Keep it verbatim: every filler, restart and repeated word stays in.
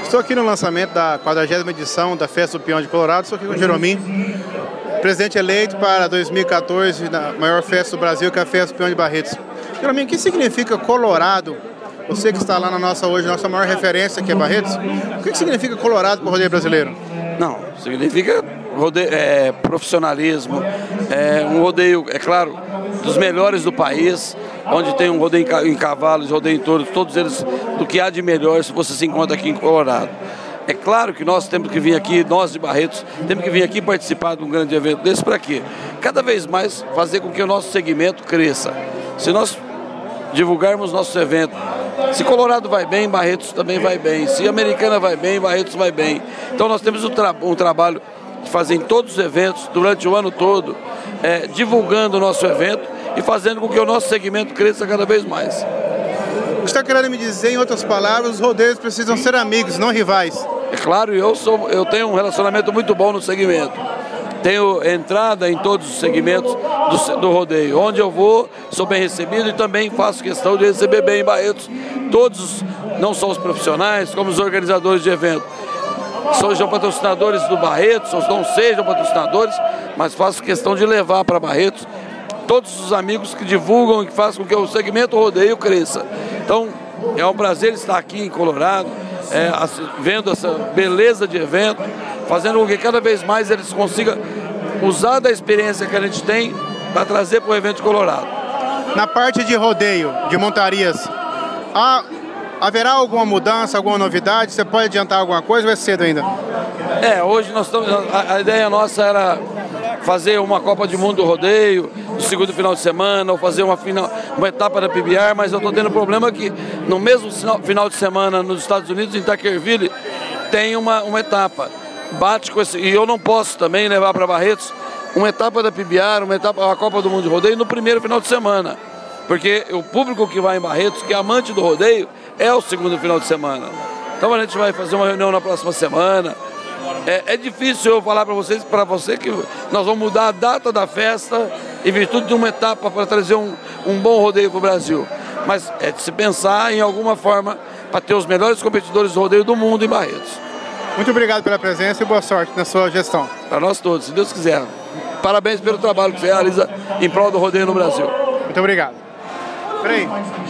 Estou aqui no lançamento da quadragésima edição da Festa do Peão de Colorado. Estou aqui com o Jeromim, presidente eleito para dois mil e quatorze, na maior festa do Brasil, que é a Festa do Peão de Barretos. Jeromim, o que significa Colorado? Você que está lá na nossa hoje, nossa maior referência, que é Barretos. O que significa Colorado para o rodeio brasileiro? Não, significa rodeio, é, profissionalismo, é um rodeio, é claro, dos melhores do país, onde tem um rodeio em cavalos, rodeio em touros, todos eles do que há de melhor se você se encontra aqui em Colorado. É claro que nós temos que vir aqui, nós de Barretos, temos que vir aqui participar de um grande evento desse para quê? Cada vez mais fazer com que o nosso segmento cresça. Se nós divulgarmos nosso evento, se Colorado vai bem, Barretos também vai bem. Se Americana vai bem, Barretos vai bem. Então nós temos um, tra um trabalho de fazer em todos os eventos, durante o ano todo, é, divulgando o nosso evento e fazendo com que o nosso segmento cresça cada vez mais. Você está querendo me dizer, em outras palavras, os rodeios precisam ser amigos, não rivais? É claro, eu, sou, eu tenho um relacionamento muito bom no segmento. Tenho entrada em todos os segmentos do, do rodeio. Onde eu vou, sou bem recebido e também faço questão de receber bem em Barretos todos, não só os profissionais, como os organizadores de evento. Sejam patrocinadores do Barretos, ou não sejam patrocinadores, mas faço questão de levar para Barretos todos os amigos que divulgam e que fazem com que o segmento rodeio cresça. Então, é um prazer estar aqui em Colorado, é, vendo essa beleza de evento, fazendo com que cada vez mais eles consigam usar da experiência que a gente tem para trazer para o evento de Colorado. Na parte de rodeio, de montarias, há, haverá alguma mudança, alguma novidade? Você pode adiantar alguma coisa ou é cedo ainda? É, hoje nós estamos, a, a ideia nossa era fazer uma Copa de Mundo do Rodeio no segundo final de semana, ou fazer uma, final, uma etapa da P B R, mas eu estou tendo problema que no mesmo final de semana nos Estados Unidos, em Tuckerville, tem uma, uma etapa. Bate com esse, e eu não posso também levar para Barretos uma etapa da P B R, uma etapa da Copa do Mundo de Rodeio no primeiro final de semana. Porque o público que vai em Barretos, que é amante do rodeio, é o segundo final de semana. Então a gente vai fazer uma reunião na próxima semana. É, é difícil eu falar para vocês, para você, que nós vamos mudar a data da festa em virtude de uma etapa para trazer um, um bom rodeio para o Brasil. Mas é de se pensar em alguma forma para ter os melhores competidores do rodeio do mundo em Barretos. Muito obrigado pela presença e boa sorte na sua gestão. Para nós todos, se Deus quiser. Parabéns pelo trabalho que você realiza em prol do rodeio no Brasil. Muito obrigado. Peraí.